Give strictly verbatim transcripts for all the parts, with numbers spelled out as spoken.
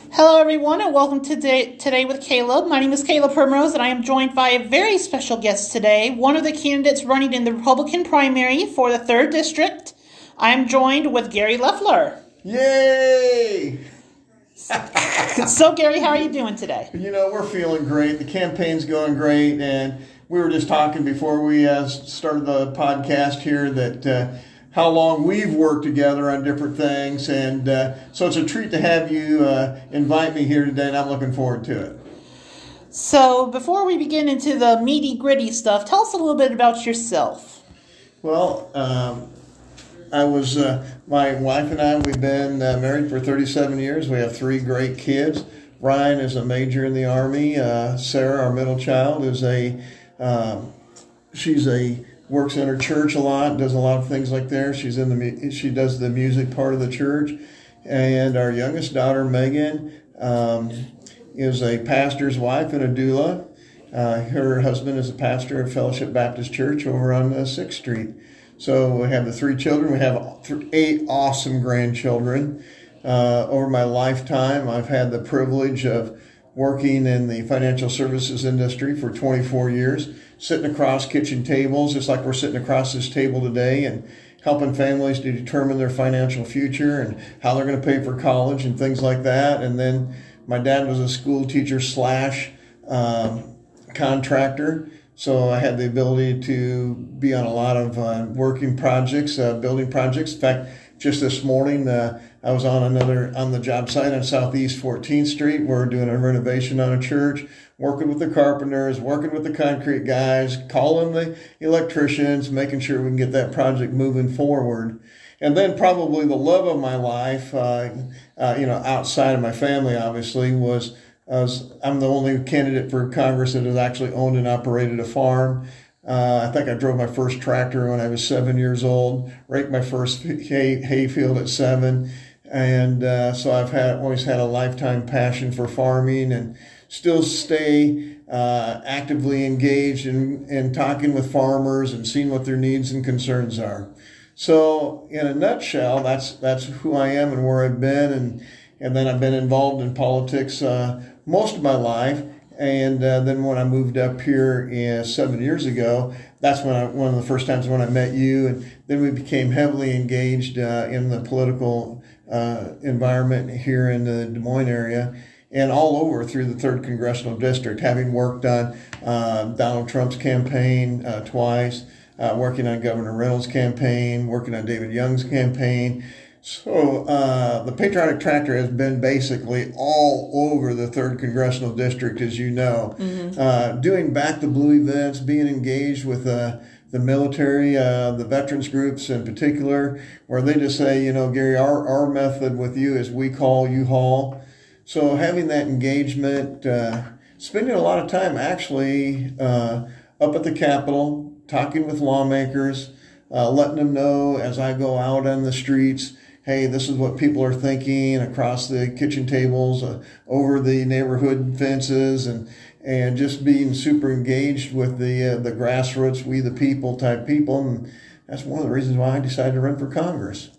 Hello, everyone, and welcome to Today, today with Caleb. My name is Caleb Primrose, and I am joined by a very special guest today, one of the candidates running in the Republican primary for the third District. I am joined with Gary Loeffler. Yay! So, Gary, how are you doing today? You know, we're feeling great. The campaign's going great, and we were just talking before we uh, started the podcast here that uh, how long we've worked together on different things, and uh, so it's a treat to have you uh, invite me here today, and I'm looking forward to it. So, before we begin into the meaty, gritty stuff, tell us a little bit about yourself. Well, um, I was, uh, my wife and I, we've been uh, married for thirty-seven years. We have three great kids. Ryan is a major in the Army. Uh, Sarah, our middle child, is a, um, she's a, works in her church a lot, does a lot of things like there. She's in the, she does the music part of the church. And our youngest daughter, Megan, um, is a pastor's wife and a doula. Uh, her husband is a pastor of Fellowship Baptist Church over on uh, sixth Street. So we have the three children. We have eight awesome grandchildren. Uh, over my lifetime, I've had the privilege of working in the financial services industry for twenty-four years, sitting across kitchen tables, just like we're sitting across this table today, and helping families to determine their financial future and how they're going to pay for college and things like that. And then my dad was a school teacher slash um, contractor. So I had the ability to be on a lot of uh, working projects, uh, building projects. In fact, just this morning, uh, I was on another, on the job site on Southeast fourteenth Street. We're doing a renovation on a church, working with the carpenters, working with the concrete guys, calling the electricians, making sure we can get that project moving forward. And then probably the love of my life, uh, uh, you know, outside of my family, obviously, was I was, I'm the only candidate for Congress that has actually owned and operated a farm. Uh, I think I drove my first tractor when I was seven years old, raked my first hay, hay field at seven. And uh, so I've had always had a lifetime passion for farming and still stay uh, actively engaged in, in talking with farmers and seeing what their needs and concerns are. So in a nutshell, that's that's who I am and where I've been. And, and then I've been involved in politics uh, most of my life. And uh, then when I moved up here uh, seven years ago, that's when I, one of the first times when I met you. And then we became heavily engaged uh, in the political uh, environment here in the Des Moines area and all over through the third Congressional District, having worked on uh, Donald Trump's campaign uh, twice, uh, working on Governor Reynolds' campaign, working on David Young's campaign. So uh, the Patriotic Tractor has been basically all over the third Congressional District, as you know, mm-hmm. uh, doing Back the Blue events, being engaged with uh, the military, uh, the veterans groups in particular, where they just say, you know, Gary, our, our method with you is we call, you haul. So having that engagement, uh, spending a lot of time actually uh, up at the Capitol, talking with lawmakers, uh, letting them know as I go out on the streets, hey, this is what people are thinking across the kitchen tables, uh, over the neighborhood fences, and and just being super engaged with the uh, the grassroots, we the people type people. And that's one of the reasons why I decided to run for Congress.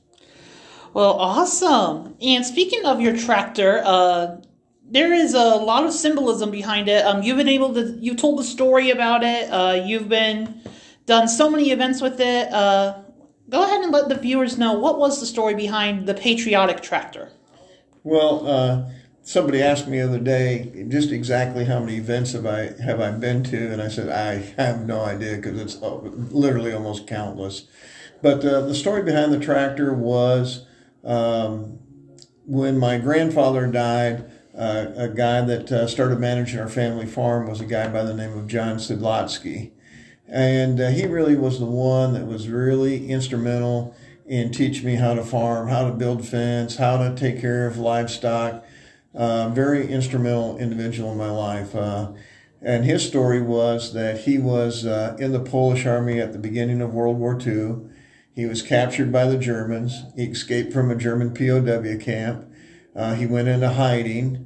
Well, awesome. And speaking of your tractor, uh, there is a lot of symbolism behind it. Um, you've been able to, you told the story about it. Uh, you've been done so many events with it. Uh, Go ahead and let the viewers know, what was the story behind the Patriotic Tractor? Well, uh, somebody asked me the other day just exactly how many events have I have I been to, and I said I have no idea because it's literally almost countless. But uh, the story behind the tractor was um, when my grandfather died, uh, a guy that uh, started managing our family farm was a guy by the name of John Sidlotsky. And uh, he really was the one that was really instrumental in teaching me how to farm, how to build fence, how to take care of livestock. Uh, very instrumental individual in my life. Uh, and his story was that he was uh, in the Polish army at the beginning of World War Two. He was captured by the Germans. He escaped from a German P O W camp. Uh, he went into hiding.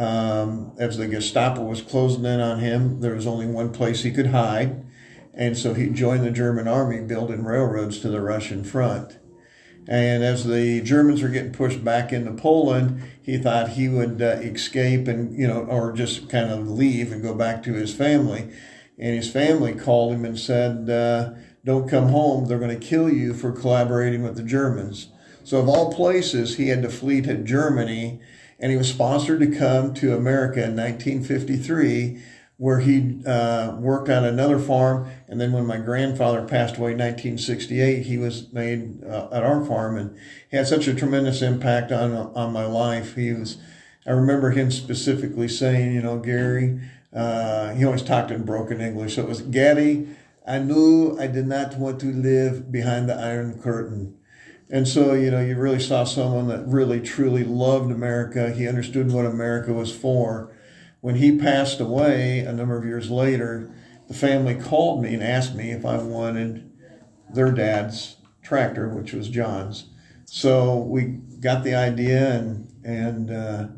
Um, as the Gestapo was closing in on him, there was only one place he could hide. And so he joined the German army building railroads to the Russian front. And as the Germans were getting pushed back into Poland, he thought he would uh, escape and, you know, or just kind of leave and go back to his family. And his family called him and said, uh, don't come home. They're going to kill you for collaborating with the Germans. So of all places, he had to flee to Germany, and he was sponsored to come to America in nineteen fifty-three, where he uh, worked on another farm. And then when my grandfather passed away in nineteen sixty-eight, he was made uh, at our farm, and he had such a tremendous impact on on my life. He was, I remember him specifically saying, you know, Gary, uh, he always talked in broken English. So it was, Gary, I knew I did not want to live behind the Iron Curtain. And so, you know, you really saw someone that really, truly loved America. He understood what America was for. When he passed away a number of years later, the family called me and asked me if I wanted their dad's tractor, which was John's. So we got the idea and and uh,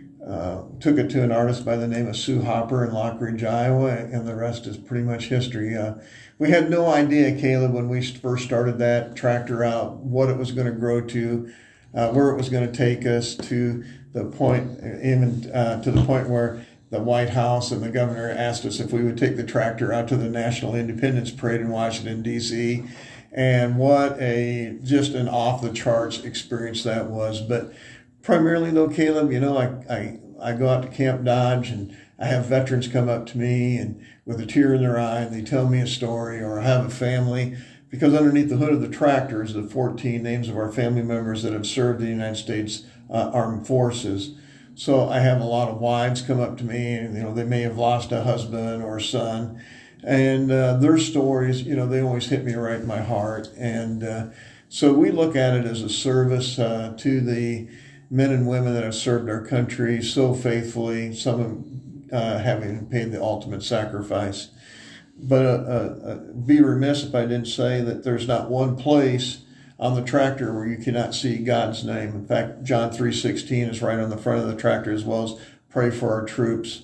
uh, took it to an artist by the name of Sue Hopper in Lockridge, Iowa, and the rest is pretty much history. Uh, we had no idea, Caleb, when we first started that tractor out, what it was going to grow to, uh, where it was going to take us to the point, even uh, to the point where the White House and the governor asked us if we would take the tractor out to the National Independence Parade in Washington, D C And what a, just an off-the-charts experience that was. But primarily, though, Caleb, you know, I, I, I go out to Camp Dodge, and I have veterans come up to me and with a tear in their eye, and they tell me a story, or I have a family, because underneath the hood of the tractor is the fourteen names of our family members that have served the United States uh, Armed Forces. So I have a lot of wives come up to me, and, you know, they may have lost a husband or a son, and uh, their stories, you know, they always hit me right in my heart. And uh, so we look at it as a service uh, to the men and women that have served our country so faithfully, some of them uh, having paid the ultimate sacrifice. But uh, uh, be remiss if I didn't say that there's not one place on the tractor where you cannot see God's name. In fact, John three sixteen is right on the front of the tractor, as well as pray for our troops.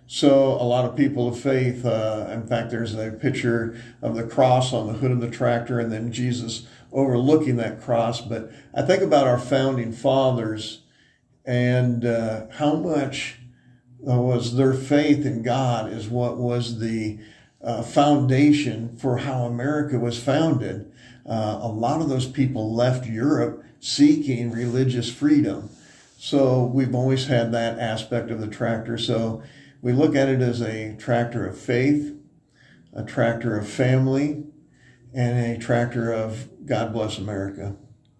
So a lot of people of faith, uh, in fact, there's a picture of the cross on the hood of the tractor and then Jesus overlooking that cross. But I think about our founding fathers and uh, how much uh, was their faith in God is what was the uh, foundation for how America was founded. Uh, a lot of those people left Europe seeking religious freedom. So we've always had that aspect of the tractor. So we look at it as a tractor of faith, a tractor of family, and a tractor of God bless America.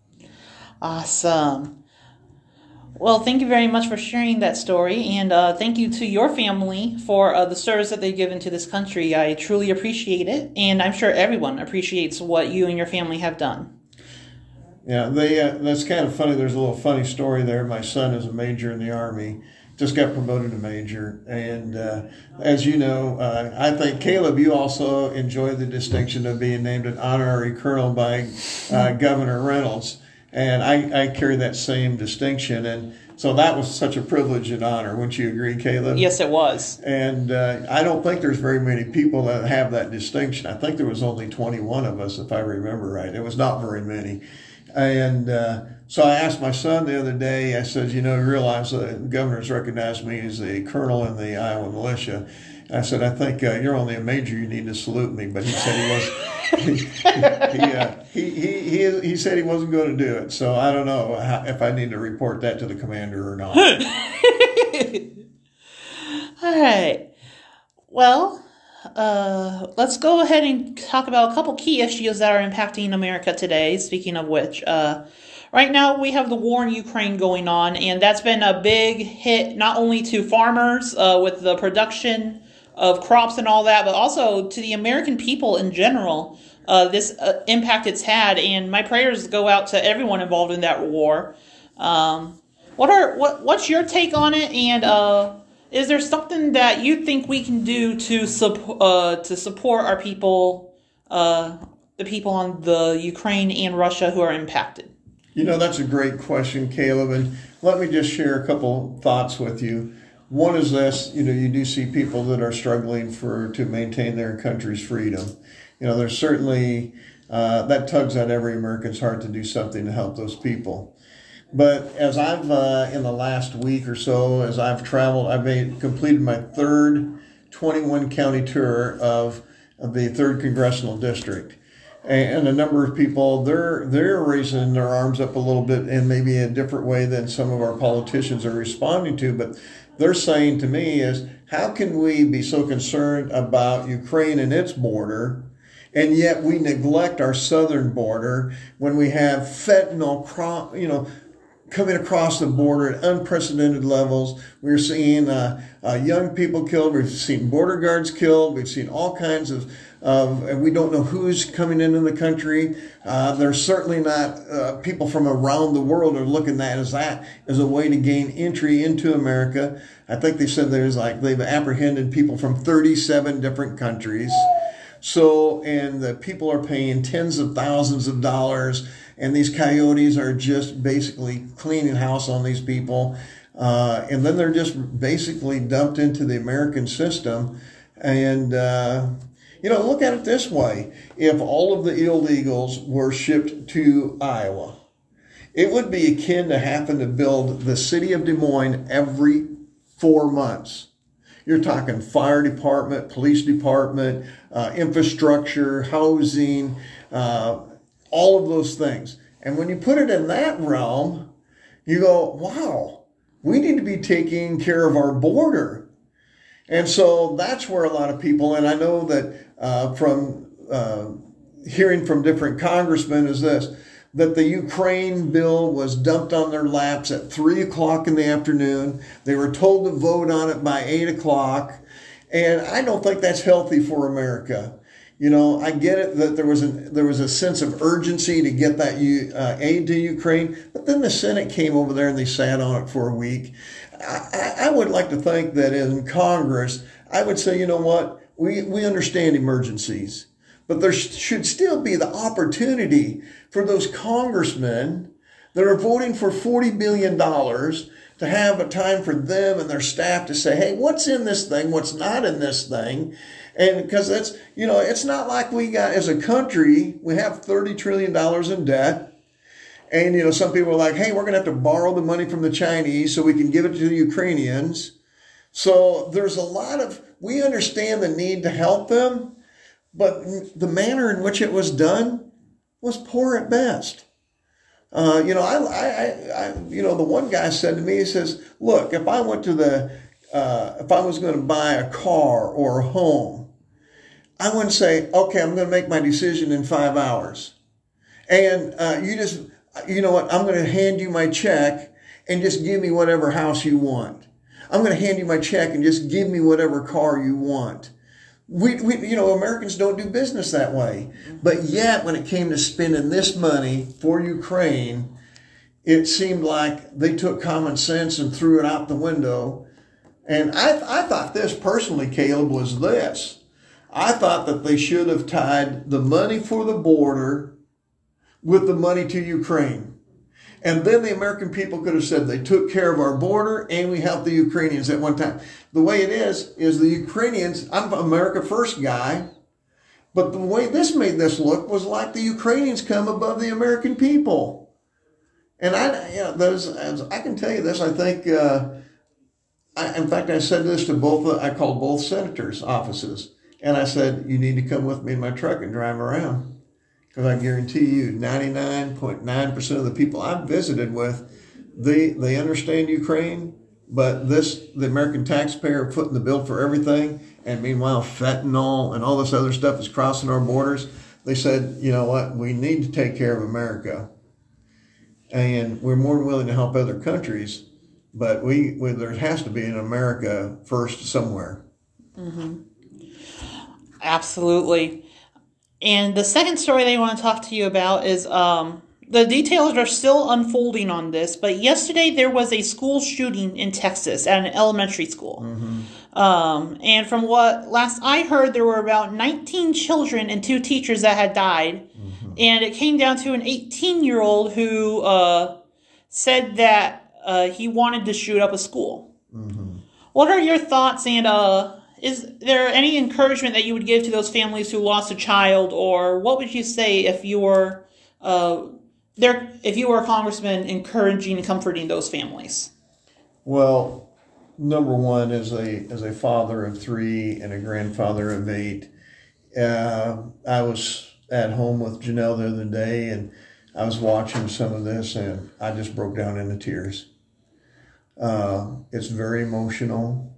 Awesome. Well, thank you very much for sharing that story, and uh, thank you to your family for uh, the service that they've given to this country. I truly appreciate it, and I'm sure everyone appreciates what you and your family have done. Yeah, they, uh, that's kind of funny. There's a little funny story there. My son is a major in the Army, just got promoted to major, and uh, as you know, uh, I think, Caleb, you also enjoyed the distinction of being named an honorary colonel by uh, Governor Reynolds. And I, I carry that same distinction. And so that was such a privilege and honor. Wouldn't you agree, Caleb? Yes, it was. And uh, I don't think there's very many people that have that distinction. I think there was only twenty-one of us, if I remember right. It was not very many. And uh, so I asked my son the other day, I said, you know, you realize the governor's recognized me as a colonel in the Iowa militia. And I said, I think uh, you're only a major, you need to salute me. But he said he was... he, he, uh, he, he, he, he said he wasn't going to do it. So I don't know how, if I need to report that to the commander or not. All right. Well, uh, let's go ahead and talk about a couple key issues that are impacting America today. Speaking of which, uh, right now we have the war in Ukraine going on, and that's been a big hit not only to farmers uh, with the production of crops and all that, but also to the American people in general. Uh, this uh, impact it's had, and my prayers go out to everyone involved in that war. Um, what are what what's your take on it, and uh, is there something that you think we can do to support uh, to support our people, uh, the people on the Ukraine and Russia who are impacted? You know, that's a great question, Caleb, and let me just share a couple thoughts with you. One is this, you know, you do see people that are struggling for to maintain their country's freedom. You know, there's certainly uh, that tugs at every American's heart to do something to help those people. But as I've, uh, in the last week or so, as I've traveled, I've made, completed my third twenty-one county tour of, of the third Congressional District. And a number of people, they're, they're raising their arms up a little bit in maybe a different way than some of our politicians are responding to. But they're saying to me is, how can we be so concerned about Ukraine and its border, and yet we neglect our southern border when we have fentanyl, you know, coming across the border at unprecedented levels? We're seeing uh, uh, young people killed. We've seen border guards killed. We've seen all kinds of, of and we don't know who's coming into the country. Uh, there's certainly not uh, people from around the world are looking at as that as a way to gain entry into America. I think they said there's like they've apprehended people from thirty-seven different countries. So, and the people are paying tens of thousands of dollars, and these coyotes are just basically cleaning house on these people. Uh, and then they're just basically dumped into the American system. And, uh, you know, look at it this way. If all of the illegals were shipped to Iowa, it would be akin to having to build the city of Des Moines every four months. You're talking fire department, police department, uh, infrastructure, housing, uh, all of those things. And when you put it in that realm, you go, wow, we need to be taking care of our border. And so that's where a lot of people, and I know that uh, from uh, hearing from different congressmen is this, that the Ukraine bill was dumped on their laps at three o'clock in the afternoon. They were told to vote on it by eight o'clock. And I don't think that's healthy for America. You know, I get it that there was a, there was a sense of urgency to get that uh, aid to Ukraine, but then the Senate came over there and they sat on it for a week. I, I would like to think that in Congress, I would say, you know what, we, we understand emergencies, but there should still be the opportunity for those congressmen that are voting for forty billion dollars to have a time for them and their staff to say, hey, what's in this thing? What's not in this thing? And because that's, you know, it's not like we got, as a country, we have thirty trillion dollars in debt. And, you know, some people are like, hey, we're going to have to borrow the money from the Chinese so we can give it to the Ukrainians. So there's a lot of, we understand the need to help them, but the manner in which it was done was poor at best. Uh, you know, I, I, I, you know, the one guy said to me, he says, look, if I went to the, uh, if I was going to buy a car or a home, I wouldn't say, okay, I'm going to make my decision in five hours. And uh, you just, you know what, I'm going to hand you my check and just give me whatever house you want. I'm going to hand you my check and just give me whatever car you want. We, we, you know, Americans don't do business that way. But yet, when it came to spending this money for Ukraine, it seemed like they took common sense and threw it out the window. And I, I thought this personally, Caleb, was this. I thought that they should have tied the money for the border with the money to Ukraine. And then the American people could have said they took care of our border and we helped the Ukrainians at one time. The way it is, is the Ukrainians, I'm an America First guy, but the way this made this look was like the Ukrainians come above the American people. And I, you know, those, I can tell you this, I think, uh, I, in fact, I said this to both, I called both senators' offices, and I said, you need to come with me in my truck and drive around. Because I guarantee you, ninety-nine point nine percent of the people I've visited with, they they understand Ukraine, but this, the American taxpayer footing the bill for everything, and meanwhile fentanyl and all this other stuff is crossing our borders. They said, you know what, we need to take care of America. And we're more than willing to help other countries, but we, we there has to be an America first somewhere. Mm-hmm. Absolutely. And the second story they want to talk to you about is um, the details are still unfolding on this, but yesterday there was a school shooting in Texas at an elementary school. Mm-hmm. Um, and from what last I heard, there were about nineteen children and two teachers that had died. Mm-hmm. And it came down to an eighteen-year-old who uh, said that uh, he wanted to shoot up a school. Mm-hmm. What are your thoughts and uh, is there any encouragement that you would give to those families who lost a child, or what would you say if you were uh, there, if you were a congressman encouraging and comforting those families? Well, number one, as a as a father of three and a grandfather of eight, uh, I was at home with Janelle the other day, and I was watching some of this, and I just broke down into tears. Uh, it's very emotional.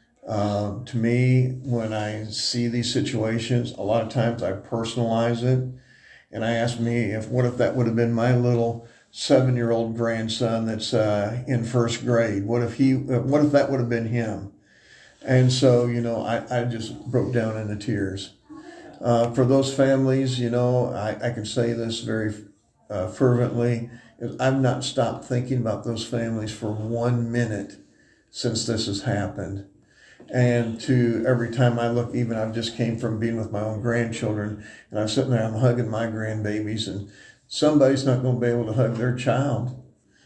Uh, to me, when I see these situations, a lot of times I personalize it, and I ask me if what if that would have been my little seven-year-old grandson that's uh, in first grade? What if he? What if that would have been him? And so, you know, I, I just broke down into tears. Uh, for those families, you know, I, I can say this very uh, fervently. I've not stopped thinking about those families for one minute since this has happened. And to every time I look, even I've just came from being with my own grandchildren, and I'm sitting there, I'm hugging my grandbabies, and somebody's not going to be able to hug their child.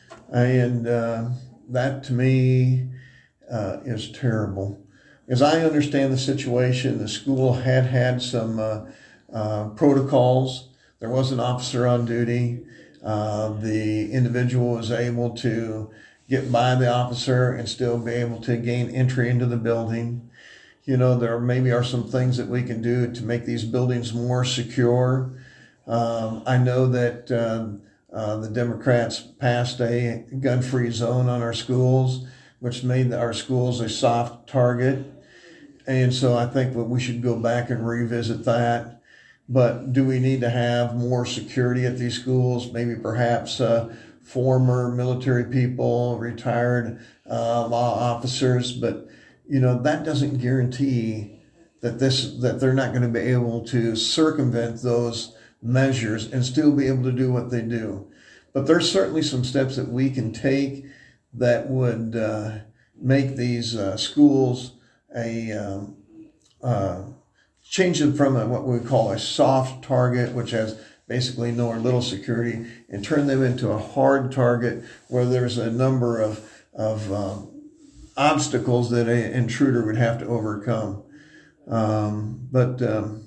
And uh, that to me uh, is terrible. As I understand the situation, the school had had some uh, uh, protocols. There was an officer on duty. Uh, the individual was able to get by the officer and still be able to gain entry into the building. You know, there maybe are some things that we can do to make these buildings more secure. Um, I know that uh, uh, the Democrats passed a gun-free zone on our schools, which made our schools a soft target. And so I think that we should go back and revisit that. But do we need to have more security at these schools? Maybe perhaps uh, former military people, retired uh, law officers. But, you know, that doesn't guarantee that this that they're not going to be able to circumvent those measures and still be able to do what they do. But there's certainly some steps that we can take that would uh, make these uh, schools a um, uh, change them from a, what we call a soft target, which has basically no or little security, and turn them into a hard target where there's a number of of um, obstacles that an intruder would have to overcome. Um, but um,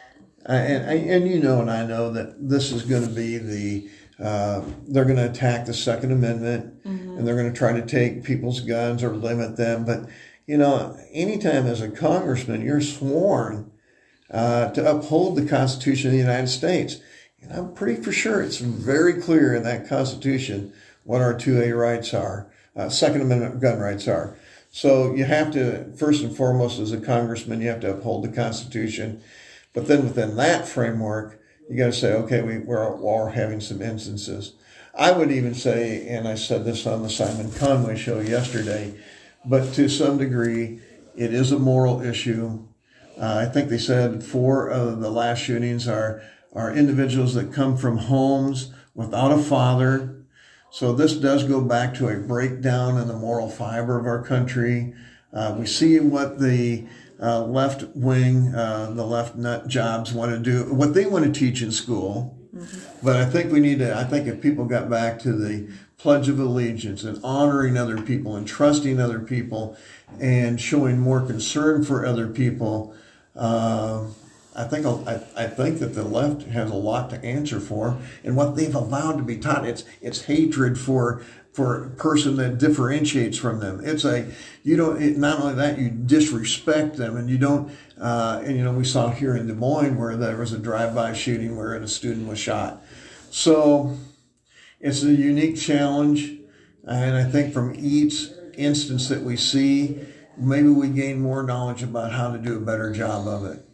and, and and you know, and I know that this is going to be the uh, they're going to attack the Second Amendment, mm-hmm. and they're going to try to take people's guns or limit them, but. You know, anytime as a congressman, you're sworn uh, to uphold the Constitution of the United States. And I'm pretty for sure it's very clear in that Constitution what our two A rights are, uh, Second Amendment gun rights are. So you have to, first and foremost, as a congressman, you have to uphold the Constitution. But then within that framework, you got to say, okay, we, we're, we're having some instances. I would even say, and I said this on the Simon Conway show yesterday, but to some degree, it is a moral issue. Uh, I think they said four of the last shootings are, are individuals that come from homes without a father. So this does go back to a breakdown in the moral fiber of our country. Uh, we see what the uh, left wing, uh, the left nut jobs want to do, what they want to teach in school. Mm-hmm. But I think we need to, I think if people got back to the Pledge of Allegiance and honoring other people and trusting other people and showing more concern for other people, uh, I think I, I think that the left has a lot to answer for. And what they've allowed to be taught, it's it's hatred for for a person that differentiates from them. It's a you don't it, not only that, you disrespect them, and you don't. Uh, and you know, we saw here in Des Moines where there was a drive-by shooting where a student was shot. So. It's a unique challenge, and I think from each instance that we see, maybe we gain more knowledge about how to do a better job of it.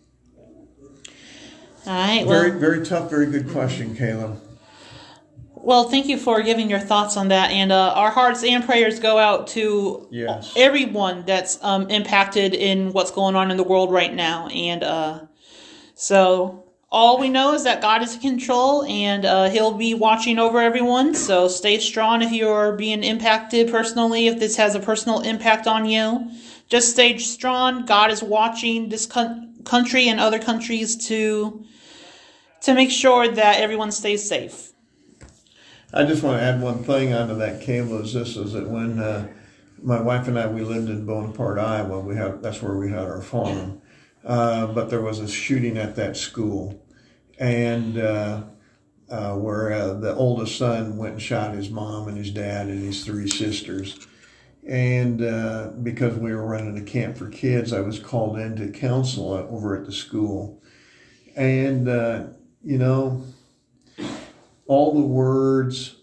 All right. Well, very, very tough, very good question, Caleb. Well, thank you for giving your thoughts on that, and uh, our hearts and prayers go out to yes. everyone that's um, impacted in what's going on in the world right now, and uh, so. All we know is that God is in control, and uh, He'll be watching over everyone. So stay strong if you're being impacted personally, if this has a personal impact on you. Just stay strong. God is watching this co- country and other countries to, to make sure that everyone stays safe. I just want to add one thing onto that, Caleb, is this, is that when, uh, my wife and I, we lived in Bonaparte, Iowa. We have that's where we had our farm. Uh, but there was a shooting at that school, and uh, uh, where uh, the oldest son went and shot his mom and his dad and his three sisters. And uh, because we were running a camp for kids, I was called in to counsel over at the school. And, uh, you know, all the words,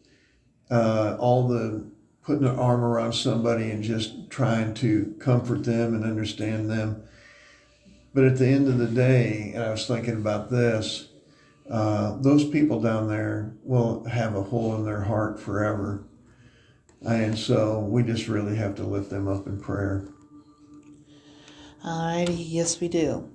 uh, all the putting an arm around somebody and just trying to comfort them and understand them. But at the end of the day, and I was thinking about this, uh, those people down there will have a hole in their heart forever. And so we just really have to lift them up in prayer. Alrighty, yes we do.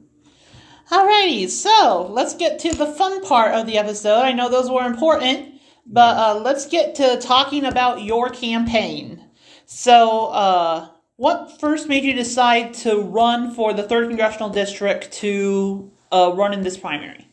Alrighty, so let's get to the fun part of the episode. I know those were important, but uh, let's get to talking about your campaign. So, uh, what first made you decide to run for the third Congressional District to uh, run in this primary?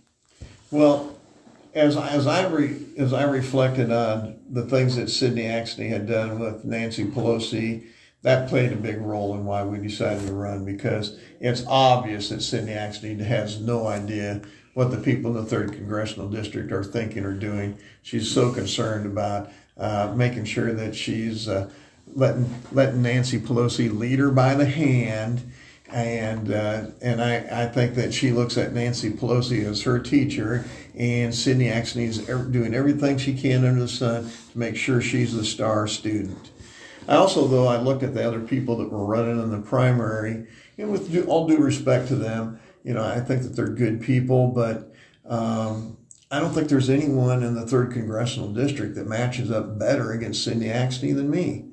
Well, as as I re, as I reflected on the things that Sidney Axne had done with Nancy Pelosi, that played a big role in why we decided to run, because it's obvious that Sidney Axne has no idea what the people in the third Congressional District are thinking or doing. She's so concerned about uh, making sure that she's uh, letting letting Nancy Pelosi lead her by the hand. And uh, and I, I think that she looks at Nancy Pelosi as her teacher, and Sidney Axne is doing everything she can under the sun to make sure she's the star student. I also, though, I looked at the other people that were running in the primary, and with due, all due respect to them, you know, I think that they're good people, but um, I don't think there's anyone in the third Congressional District that matches up better against Sidney Axne than me.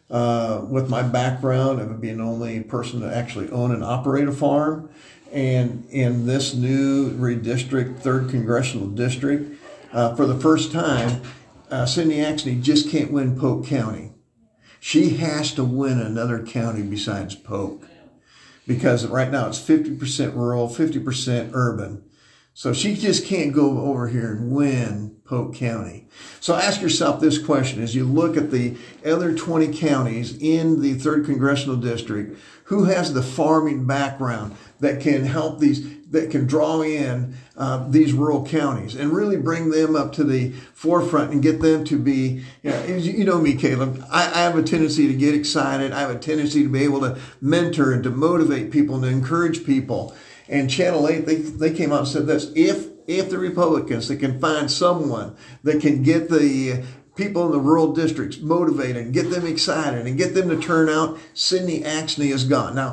Uh, with my background of being the only person to actually own and operate a farm, and in this new redistrict third Congressional District, uh, for the first time, uh, Sidney Axne just can't win Polk County. She has to win another county besides Polk, because right now it's fifty percent rural, fifty percent urban. So she just can't go over here and win Polk County. So ask yourself this question as you look at the other twenty counties in the third Congressional District, who has the farming background that can help these, that can draw in uh, these rural counties and really bring them up to the forefront and get them to be, you know, you know me, Caleb, I, I have a tendency to get excited. I have a tendency to be able to mentor and to motivate people and to encourage people. And Channel eight, they, they came out and said this: if if the Republicans that can find someone that can get the people in the rural districts motivated and get them excited and get them to turn out, Sidney Axne is gone. Now,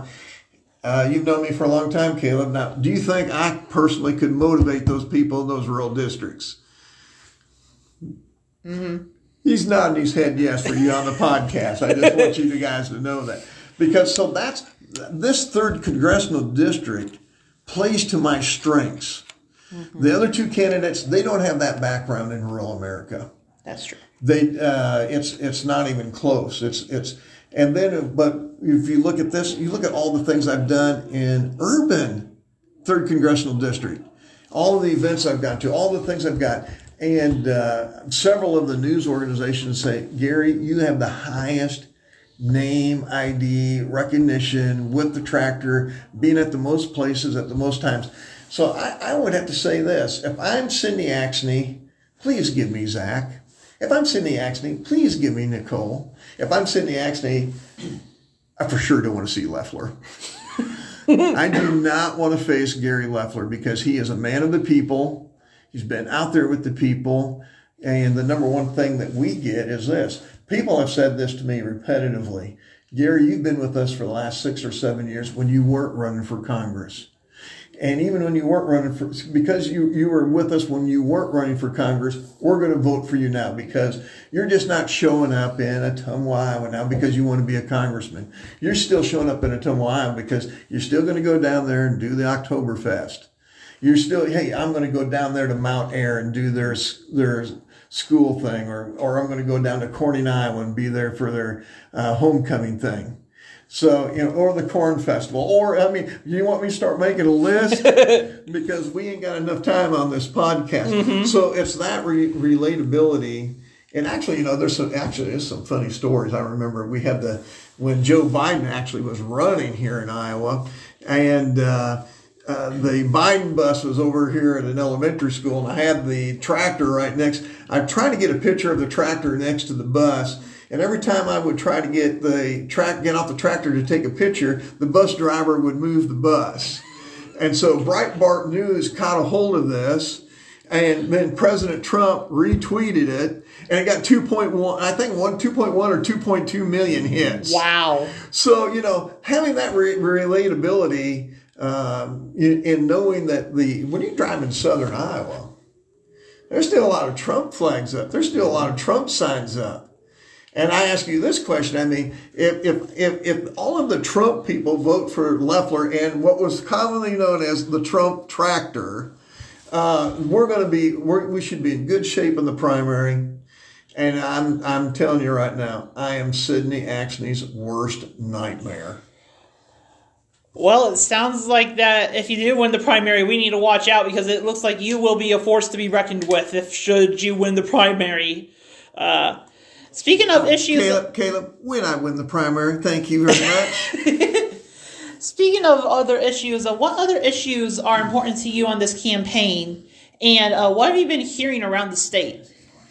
uh, you've known me for a long time, Caleb. Now, do you think I personally could motivate those people in those rural districts? Mm-hmm. He's nodding his head yes for you on the podcast. I just want you guys to know that. Because so that's, this third Congressional District plays to my strengths. Mm-hmm. The other two candidates, they don't have that background in rural America. That's true. They, uh, it's it's not even close. It's it's, and then, but if you look at this, you look at all the things I've done in urban third Congressional District, all of the events I've gone to, all the things I've got, and uh, several of the news organizations say, Gary, you have the highest name, I D, recognition with the tractor, being at the most places at the most times. So I, I would have to say this: if I'm Sidney Axne, please give me Zach. If I'm Sidney Axne, please give me Nicole. If I'm Sidney Axne, I for sure don't want to see Loeffler. I do not want to face Gary Loeffler, because he is a man of the people. He's been out there with the people. And the number one thing that we get is this. People have said this to me repetitively: Gary, you've been with us for the last six or seven years when you weren't running for Congress. And even when you weren't running for, because you, you were with us when you weren't running for Congress, we're going to vote for you now, because you're just not showing up in Ottumwa, Iowa now because you want to be a congressman. You're still showing up in Ottumwa, Iowa because you're still going to go down there and do the Oktoberfest. You're still, hey, I'm going to go down there to Mount Air and do their, their school thing, or, or I'm going to go down to Corning, Iowa and be there for their uh, homecoming thing. So, you know, or the Corn Festival, or, I mean, you want me to start making a list? Because we ain't got enough time on this podcast. Mm-hmm. So it's that re- relatability And actually, you know, there's some actually there's some funny stories. I remember we had the when Joe Biden actually was running here in Iowa, and uh, uh, the Biden bus was over here at an elementary school, and I had the tractor right next. I tried to get a picture of the tractor next to the bus. And every time I would try to get the track, get off the tractor to take a picture, the bus driver would move the bus. And so Breitbart News caught a hold of this, and then President Trump retweeted it, and it got two point one, I think one, two point one or two point two million hits. Wow. So, you know, having that re- relatability um, in, in knowing that the, when you drive in southern Iowa, there's still a lot of Trump flags up. There's still a lot of Trump signs up. And I ask you this question. I mean, if, if, if, if all of the Trump people vote for Loeffler and what was commonly known as the Trump tractor, uh, we're going to be, we're, we should be in good shape in the primary. And I'm, I'm telling you right now, I am Sidney Axne's worst nightmare. Well, it sounds like that if you do win the primary, we need to watch out because it looks like you will be a force to be reckoned with if should you win the primary. Uh, Speaking of issues... Caleb, Caleb, when I win the primary, thank you very much. Speaking of other issues, uh, what other issues are important to you on this campaign? And uh, what have you been hearing around the state?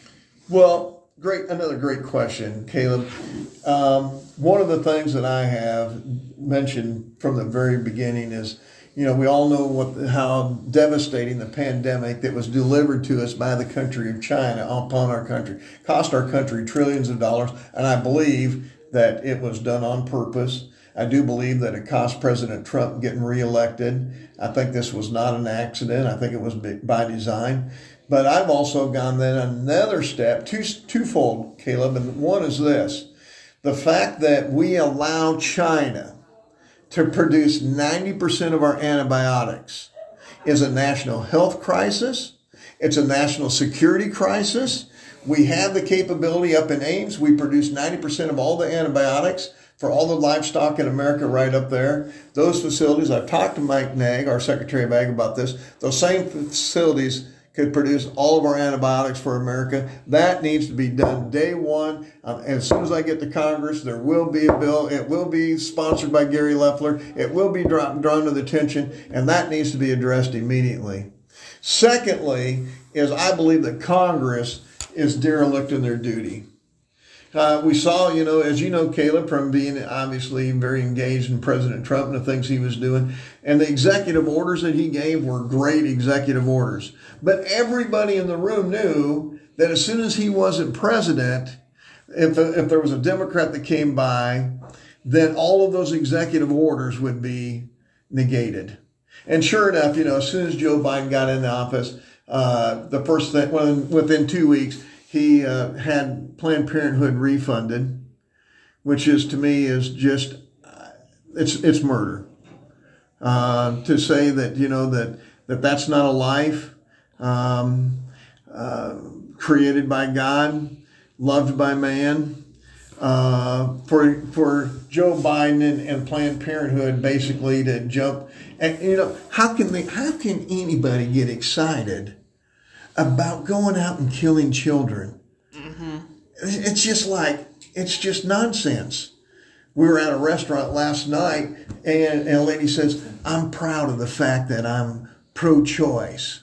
Well, great, another great question, Caleb. Um, one of the things that I have mentioned from the very beginning is, you know, we all know what how devastating the pandemic that was delivered to us by the country of China upon our country cost our country trillions of dollars, and I believe that it was done on purpose. I do believe that it cost President Trump getting reelected. I think this was not an accident. I think it was by design. But I've also gone then another step, two, twofold, Caleb, and one is this. The fact that we allow China to produce ninety percent of our antibiotics is a national health crisis. It's a national security crisis. We have the capability up in Ames. We produce ninety percent of all the antibiotics for all the livestock in America right up there. Those facilities, I've talked to Mike Nagg, our Secretary of Ag, about this. Those same facilities could produce all of our antibiotics for America. That needs to be done day one. Um, and as soon as I get to Congress, there will be a bill. It will be sponsored by Gary Loeffler. It will be drawn, drawn to the attention, and that needs to be addressed immediately. Secondly, is I believe that Congress is derelict in their duty. Uh, we saw, you know, as you know, Caleb, from being obviously very engaged in President Trump and the things he was doing, and the executive orders that he gave were great executive orders. But everybody in the room knew that as soon as he wasn't president, if, if there was a Democrat that came by, then all of those executive orders would be negated. And sure enough, you know, as soon as Joe Biden got into office, uh, the first thing, within two weeks, he uh, had Planned Parenthood refunded, which is to me is just uh, it's it's murder. Uh, to say that you know that that that's not a life um, uh, created by God, loved by man. Uh, for for Joe Biden and, and Planned Parenthood basically to jump, and you know how can they how can anybody get excited about going out and killing children? Mm-hmm. It's just like, it's just nonsense. We were at a restaurant last night and, and a lady says, I'm proud of the fact that I'm pro-choice.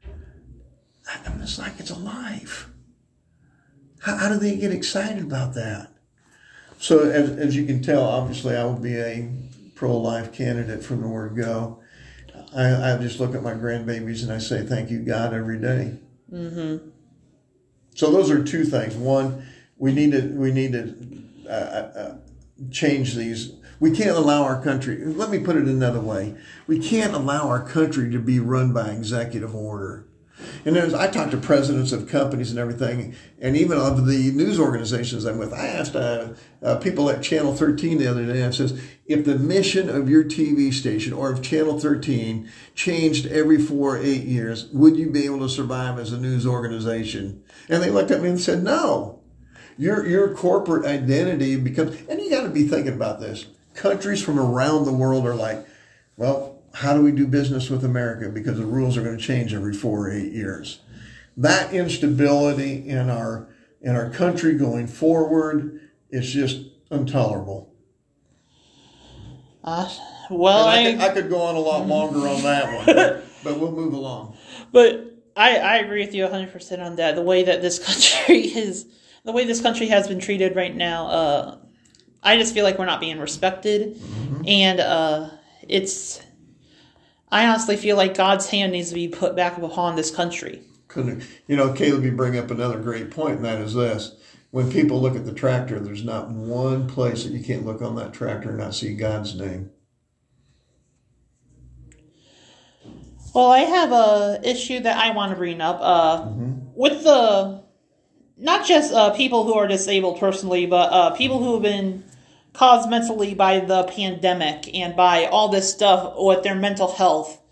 I'm just like, it's a life. How, how do they get excited about that? So as, as you can tell, obviously I would be a pro-life candidate from the word go. I, I just look at my grandbabies and I say, thank you, God, every day. Mm-hmm. So those are two things. One, we need to we need to uh, uh, change these. We can't allow our country. Let me put it another way. We can't allow our country to be run by executive order. And there's, I talked to presidents of companies and everything, and even of the news organizations I'm with. I asked uh, uh, people at Channel thirteen the other day, I says, if the mission of your T V station or of Channel thirteen changed every four or eight years, would you be able to survive as a news organization? And they looked at me and said, no. Your, your corporate identity becomes, and you got to be thinking about this. Countries from around the world are like, well, how do we do business with America? Because the rules are going to change every four or eight years. That instability in our in our country going forward, it's just intolerable. Uh, well, I, I, could, I could go on a lot longer on that one, but, but we'll move along. But I, I agree with you one hundred percent on that. The way that this country is, the way this country has been treated right now, uh, I just feel like we're not being respected. Mm-hmm. And uh, it's, I honestly feel like God's hand needs to be put back upon this country. Couldn't, you know, Caleb, you bring up another great point, and that is this. When people look at the tractor, there's not one place that you can't look on that tractor and not see God's name. Well, I have a issue that I want to bring up uh, mm-hmm. with the, not just uh, people who are disabled personally, but uh, people who have been caused mentally by the pandemic and by all this stuff with their mental health.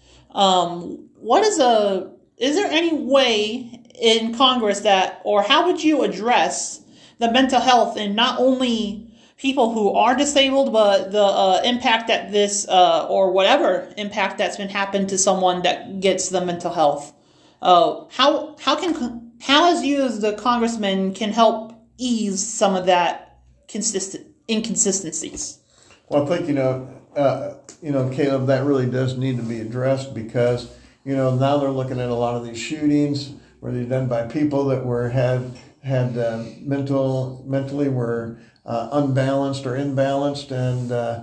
Um, what is a, is there any way in Congress that, or how would you address the mental health in not only people who are disabled, but the uh, impact that this, uh, or whatever impact that's been happened to someone that gets the mental health? Uh, how how can how as you as the congressman can help ease some of that consistent inconsistencies? Well, I think you know, uh, you know, Caleb, that really does need to be addressed because you know now they're looking at a lot of these shootings where they're done by people that were had had uh, mental mentally were. Uh, unbalanced or imbalanced, and uh,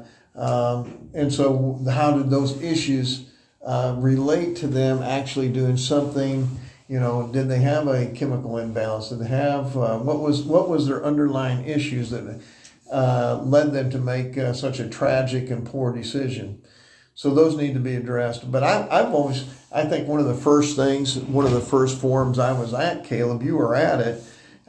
um, and so how did those issues uh, relate to them actually doing something? You know, did they have a chemical imbalance? Did they have uh, what was what was their underlying issues that uh, led them to make uh, such a tragic and poor decision? So those need to be addressed. But I, I've always, I think one of the first things, one of the first forums I was at, Caleb, you were at it.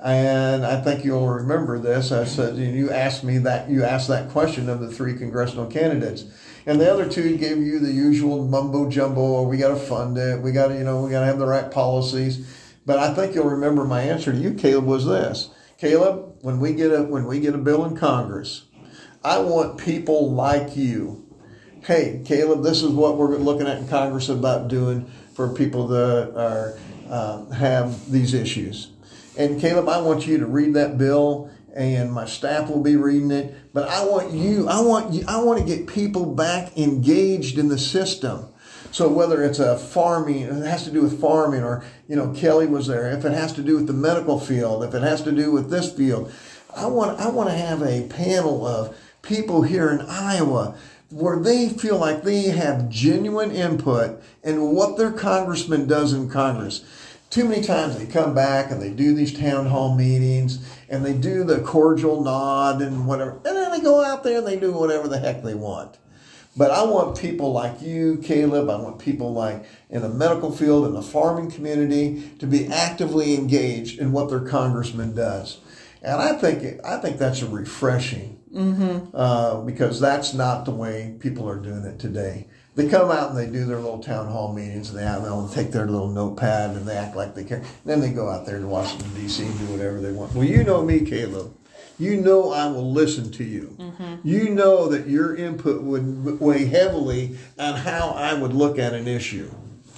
And I think you'll remember this. I said, you asked me that, you asked that question of the three congressional candidates. And the other two gave you the usual mumbo jumbo, we got to fund it, we got to, you know, we got to have the right policies. But I think you'll remember my answer to you, Caleb, was this. Caleb, when we get a, when we get a bill in Congress, I want people like you. Hey, Caleb, this is what we're looking at in Congress about doing for people that are, uh, have these issues. And Caleb, I want you to read that bill, and my staff will be reading it. But I want you, I want you, I want to get people back engaged in the system. So whether it's a farming, it has to do with farming, or you know, Kelly was there. If it has to do with the medical field, if it has to do with this field, I want, I want to have a panel of people here in Iowa where they feel like they have genuine input in what their congressman does in Congress. Too many times they come back and they do these town hall meetings and they do the cordial nod and whatever. And then they go out there and they do whatever the heck they want. But I want people like you, Caleb. I want people like in the medical field, in the farming community, to be actively engaged in what their congressman does. And I think I think that's a refreshing mm-hmm. uh, because that's not the way people are doing it today. They come out and they do their little town hall meetings, and they have they'll take their little notepad and they act like they care. Then they go out there to Washington, D C and do whatever they want. Well, you know me, Caleb. You know I will listen to you. Mm-hmm. You know that your input would weigh heavily on how I would look at an issue.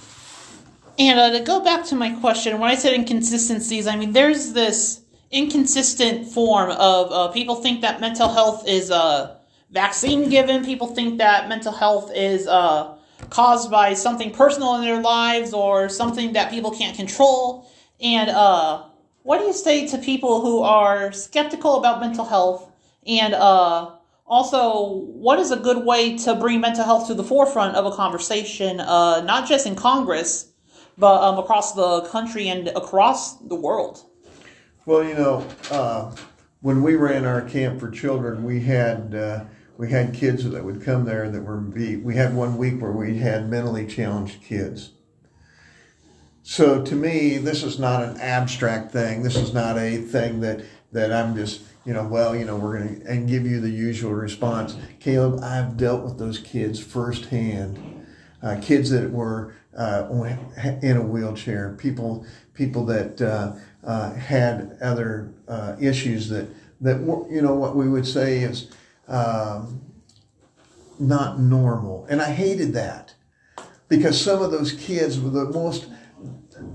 And uh, to go back to my question, when I said inconsistencies, I mean, there's this inconsistent form of uh, people think that mental health is uh, vaccine given. People think that mental health is uh, caused by something personal in their lives or something that people can't control. And uh, what do you say to people who are skeptical about mental health? And uh, also, what is a good way to bring mental health to the forefront of a conversation, uh, not just in Congress, but um, across the country and across the world? Well, you know, uh, when we ran our camp for children, we had uh, we had kids that would come there that were beat. We had one week where we had mentally challenged kids. So to me, this is not an abstract thing. This is not a thing that, that I'm just, you know, well, you know, we're going to and give you the usual response. Caleb, I've dealt with those kids firsthand. Uh, kids that were uh, in a wheelchair, people people that uh, uh, had other uh, issues that, that were, you know, what we would say is um, not normal. And I hated that because some of those kids were the most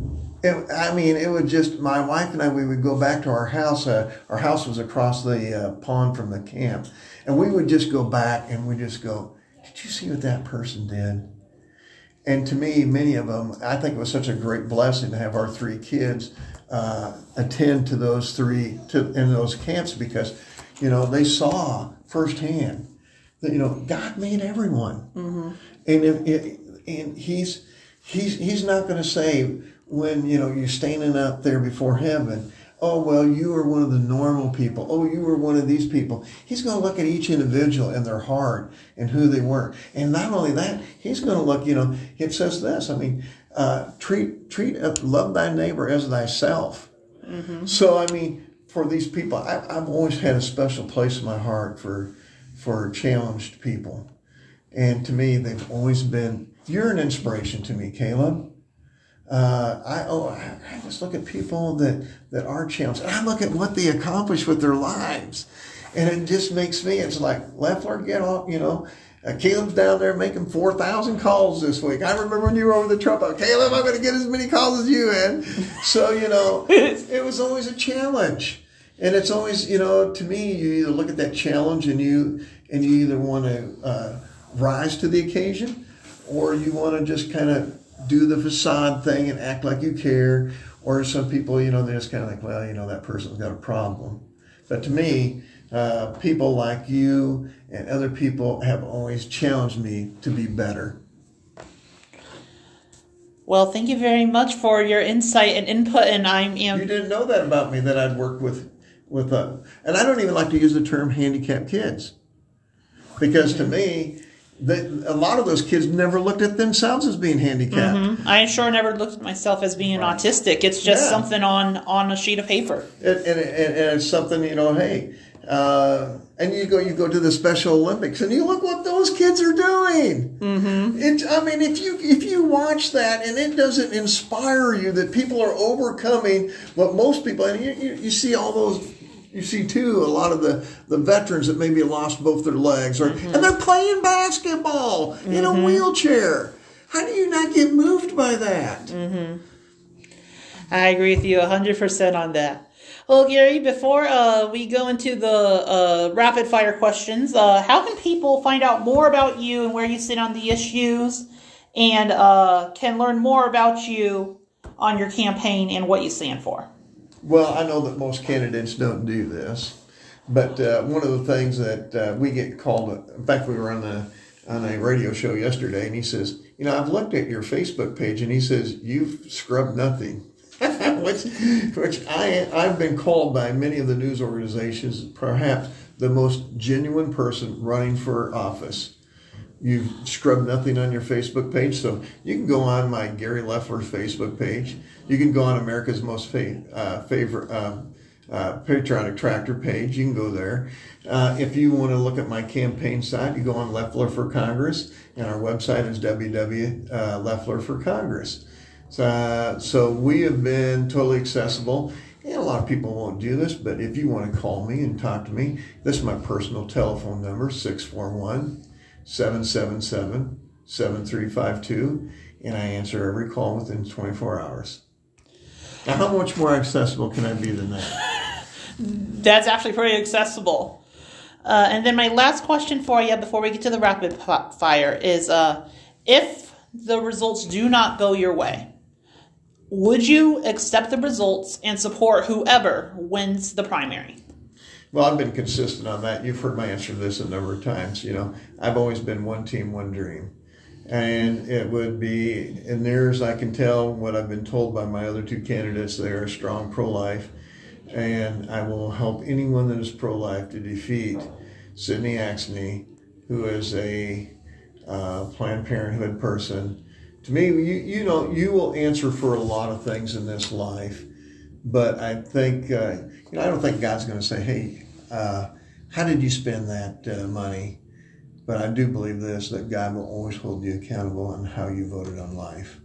It, I mean, it would just, my wife and I, we would go back to our house. Uh, our house was across the uh, pond from the camp. And we would just go back and we just go, did you see what that person did? And to me, many of them, I think it was such a great blessing to have our three kids uh, attend to those three, to in those camps, because, you know, they saw firsthand that, you know, God made everyone. Mm-hmm. And if, if, and he's, he's, he's not going to say, when, you know, you're standing up there before heaven, oh, well, you are one of the normal people. Oh, you were one of these people. He's going to look at each individual and their heart and who they were. And not only that, he's going to look, you know, it says this, I mean, uh, treat, treat, uh, love thy neighbor as thyself. Mm-hmm. So, I mean, for these people, I, I've always had a special place in my heart for, for challenged people. And to me, they've always been, you're an inspiration to me, Caleb. Uh, I, oh, I, I just look at people that, that are challenged. And I look at what they accomplish with their lives. And it just makes me, it's like, Leffler, get off, you know. Uh, Caleb's down there making four thousand calls this week. I remember when you were over the Trump, Caleb, I'm going to get as many calls as you, man. So, you know, it was always a challenge. And it's always, you know, to me, you either look at that challenge and you, and you either want to uh, rise to the occasion, or you want to just kind of do the facade thing and act like you care. Or some people, you know, they're just kind of like, well, you know, that person's got a problem. But to me, uh, people like you and other people have always challenged me to be better. Well, thank you very much for your insight and input. And I'm, you know, you didn't know that about me, that I'd worked with, with uh, and I don't even like to use the term handicapped kids. Because to me, The, a lot of those kids never looked at themselves as being handicapped. Mm-hmm. I sure never looked at myself as being right. autistic. It's just yeah. something on, on a sheet of paper. And, and, and, and it's something, you know, hey, uh, and you go you go to the Special Olympics and you look what those kids are doing. Mm-hmm. It, I mean, if you if you watch that and it doesn't inspire you that people are overcoming what most people, and you, you, you see all those. You see, too, a lot of the, the veterans that maybe lost both their legs, or mm-hmm. and they're playing basketball mm-hmm. in a wheelchair. How do you not get moved by that? Mm-hmm. I agree with you one hundred percent on that. Well, Gary, before uh, we go into the uh, rapid-fire questions, uh, how can people find out more about you and where you sit on the issues, and uh, can learn more about you on your campaign and what you stand for? Well, I know that most candidates don't do this, but uh, one of the things that uh, we get called, in fact, we were on a, on a radio show yesterday, and he says, you know, I've looked at your Facebook page, and he says, you've scrubbed nothing, which, which I, I've been called by many of the news organizations, perhaps the most genuine person running for office. You've scrubbed nothing on your Facebook page, so you can go on my Gary Leffler Facebook page. You can go on America's Most fa- uh, Favorite uh, uh, Patriotic Tractor page. You can go there. Uh, if you want to look at my campaign site, you go on Leffler for Congress, and our website is w w w dot leffler for congress. So, uh, so we have been totally accessible. And a lot of people won't do this, but if you want to call me and talk to me, this is my personal telephone number, six four one, seven seven seven, seven three five two, and I answer every call within twenty-four hours. Now, how much more accessible can I be than that? That's actually pretty accessible. Uh, and then my last question for you before we get to the rapid fire is, uh, if the results do not go your way, would you accept the results and support whoever wins the primary? Well, I've been consistent on that. You've heard my answer to this a number of times. You know, I've always been one team, one dream. And it would be, and near as I can tell, what I've been told by my other two candidates, they are strong pro-life. And I will help anyone that is pro-life to defeat Sydney Axney, who is a uh, Planned Parenthood person. To me, you, you know, you will answer for a lot of things in this life. But I think, uh, you know, I don't think God's going to say, hey, uh, how did you spend that uh, money? But I do believe this, that God will always hold you accountable on how you voted on life.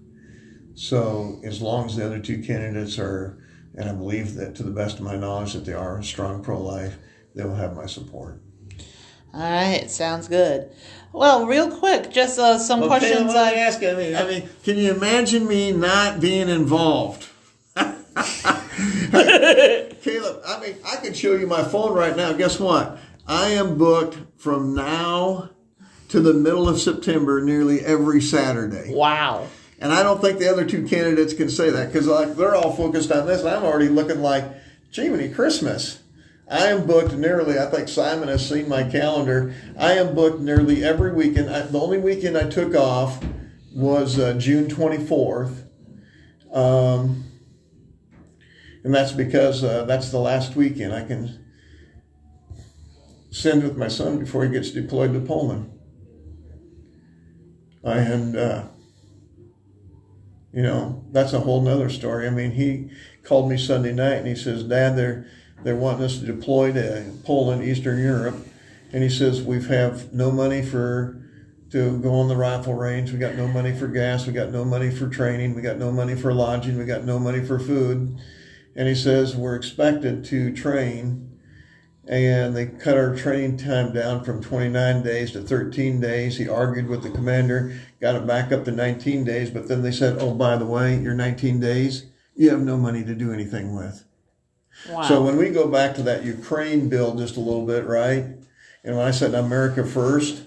So as long as the other two candidates are, and I believe that to the best of my knowledge that they are strong pro-life, they will have my support. All right, sounds good. Well, real quick, just uh, some well, questions. Let me ask you, I mean, I mean, can you imagine me not being involved? Hey, Caleb, I mean, I could show you my phone right now. Guess what? I am booked from now to the middle of September nearly every Saturday. Wow. And I don't think the other two candidates can say that because like they're all focused on this. And I'm already looking like, Jiminy Christmas. I am booked nearly, I think Simon has seen my calendar. I am booked nearly every weekend. I, the only weekend I took off was uh, June twenty-fourth. Um, and that's because uh, that's the last weekend I can send with my son before he gets deployed to Poland. And, uh, you know, that's a whole nother story. I mean, he called me Sunday night and he says, Dad, they're, they're wanting us to deploy to Poland, Eastern Europe. And he says, we have no money for to go on the rifle range. We got no money for gas. We got no money for training. We got no money for lodging. We got no money for food. And he says, we're expected to train. And they cut our training time down from twenty-nine days to thirteen days. He argued with the commander, got it back up to nineteen days. But then they said, oh, by the way, your nineteen days, you have no money to do anything with. Wow. So when we go back to that Ukraine bill just a little bit, right? And when I said America first,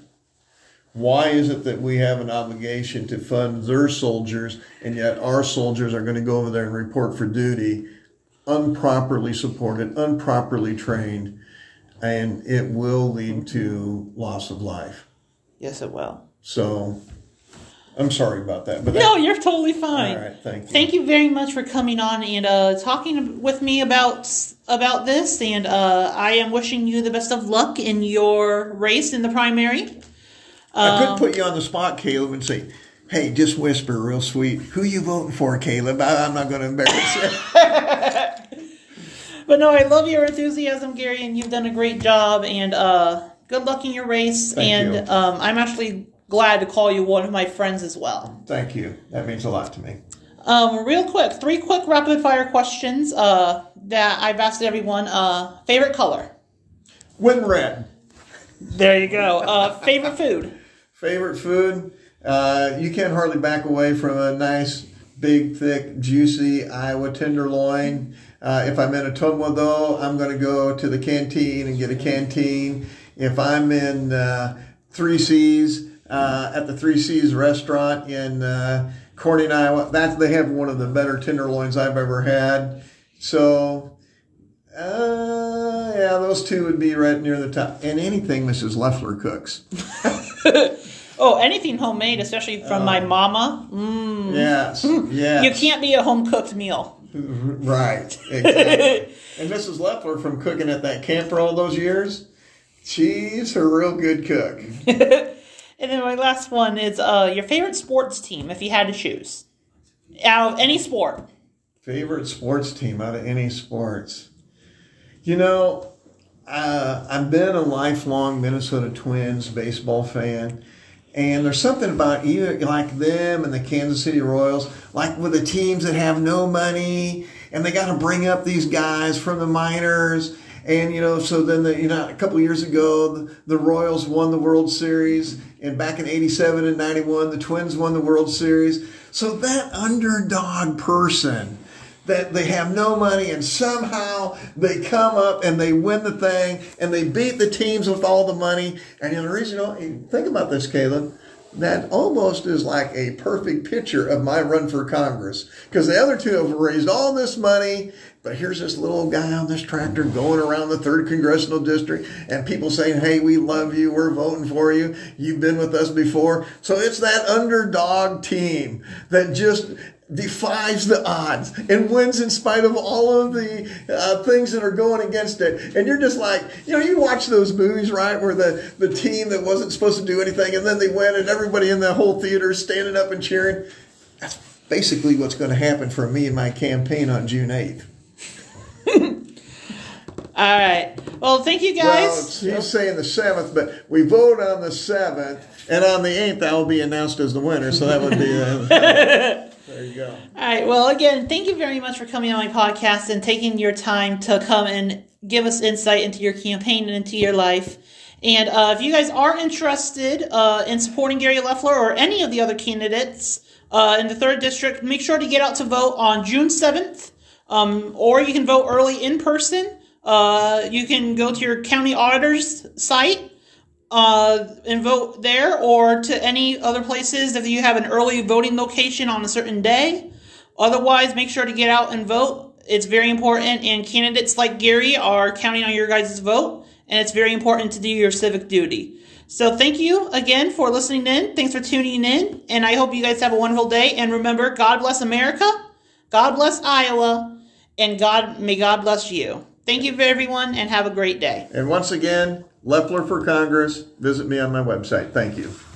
why is it that we have an obligation to fund their soldiers and yet our soldiers are going to go over there and report for duty unproperly supported, unproperly trained, and it will lead to loss of life? Yes, it will. So I'm sorry about that. But no, that, you're totally fine. All right, thank you. Thank you very much for coming on and uh, talking with me about about this. And uh, I am wishing you the best of luck in your race in the primary. I couldn't Um, put you on the spot, Caleb, and say, hey, just whisper real sweet. Who you voting for, Caleb? I, I'm not going to embarrass you. But no, I love your enthusiasm, Gary, and you've done a great job. And uh, good luck in your race. Thank and you. Um, I'm actually glad to call you one of my friends as well. Thank you. That means a lot to me. Um, real quick, three quick rapid fire questions uh, that I've asked everyone. Uh, favorite color? Win red. There you go. Uh, favorite food? Favorite food? Uh, you can't hardly back away from a nice, big, thick, juicy Iowa tenderloin. Uh, if I'm in Ottumwa, though, I'm going to go to the canteen and get a canteen. If I'm in uh, Three C's, uh, at the Three C's restaurant in uh, Corning, Iowa, that's, they have one of the better tenderloins I've ever had. So, uh, yeah, those two would be right near the top. And anything Missus Leffler cooks. Oh, anything homemade, especially from oh. my mama. Mm. Yes, yes. You can't be a home-cooked meal. Right, exactly. And Missus Leffler, from cooking at that camp for all those years, she's a real good cook. And then my last one is uh, your favorite sports team, if you had to choose. Out of any sport. Favorite sports team out of any sports. You know, uh, I've been a lifelong Minnesota Twins baseball fan. And there's something about either like them and the Kansas City Royals, like with the teams that have no money and they got to bring up these guys from the minors. And, you know, so then, the, you know, a couple of years ago, the, the Royals won the World Series. And back in eighty-seven and ninety-one, the Twins won the World Series. So that underdog person that they have no money and somehow they come up and they win the thing and they beat the teams with all the money. And the reason, you know, think about this, Caleb, that almost is like a perfect picture of my run for Congress. Because the other two have raised all this money, but here's this little guy on this tractor going around the third Congressional District and people saying, hey, we love you, we're voting for you, you've been with us before. So it's that underdog team that just defies the odds and wins in spite of all of the uh, things that are going against it. And you're just like, you know, you watch those movies, right, where the, the team that wasn't supposed to do anything and then they win and everybody in the whole theater is standing up and cheering. That's basically what's going to happen for me in my campaign on June eighth. All right. Well, thank you, guys. Well, he's saying the seventh, but we vote on the seventh, and on the eighth, I will be announced as the winner, so that would be... Uh, there you go. All right. Well, again, thank you very much for coming on my podcast and taking your time to come and give us insight into your campaign and into your life. And uh, if you guys are interested uh, in supporting Gary Leffler or any of the other candidates uh, in the third District, make sure to get out to vote on June seventh. Um, or you can vote early in person. Uh, you can go to your county auditor's site uh, and vote there, or to any other places if you have an early voting location on a certain day. Otherwise, make sure to get out and vote. It's very important, and candidates like Gary are counting on your guys' vote, and it's very important to do your civic duty. So thank you again for listening in. Thanks for tuning in, and I hope you guys have a wonderful day. And remember, God bless America, God bless Iowa, and God may God bless you. Thank you for everyone, and have a great day. And once again, Loeffler for Congress. Visit me on my website. Thank you.